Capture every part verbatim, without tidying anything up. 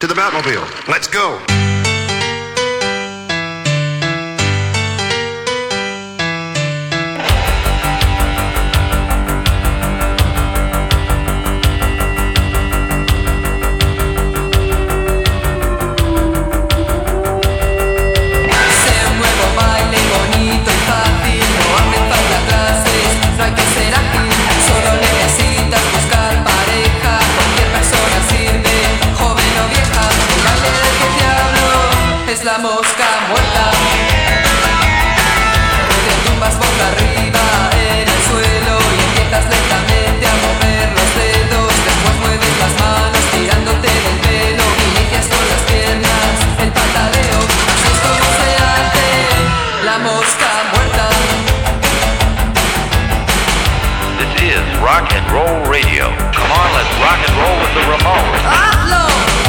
to the Batmobile. Let's go. La mosca muerta, te tumbas boca arriba en el suelo y empiezas lentamente a mover los dedos. Después mueves las manos tirándote del pelo, inicias con las piernas el patadeo. Así es como se hace la mosca muerta. This is Rock and Roll Radio. Come on, let's rock and roll with the Ramones. ¡Hazlo!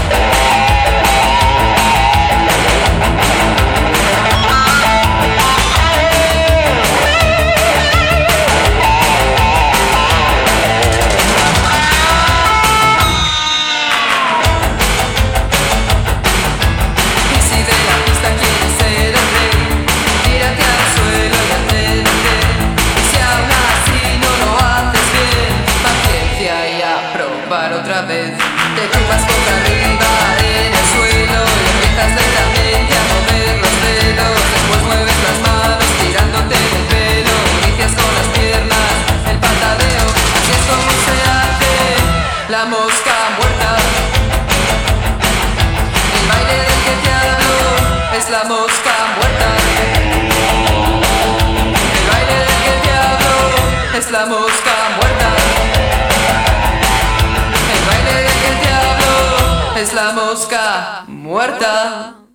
Otra vez te tumbas boca arriba en el suelo y empiezas lentamente a mover los dedos. Después mueves las manos tirándote del pelo, inicias con las piernas el patadeo. Así es como se hace la mosca muerta. El baile del que te hablo es la mosca muerta. El baile del que te hablo es la mosca muerta. Es la mosca muerta.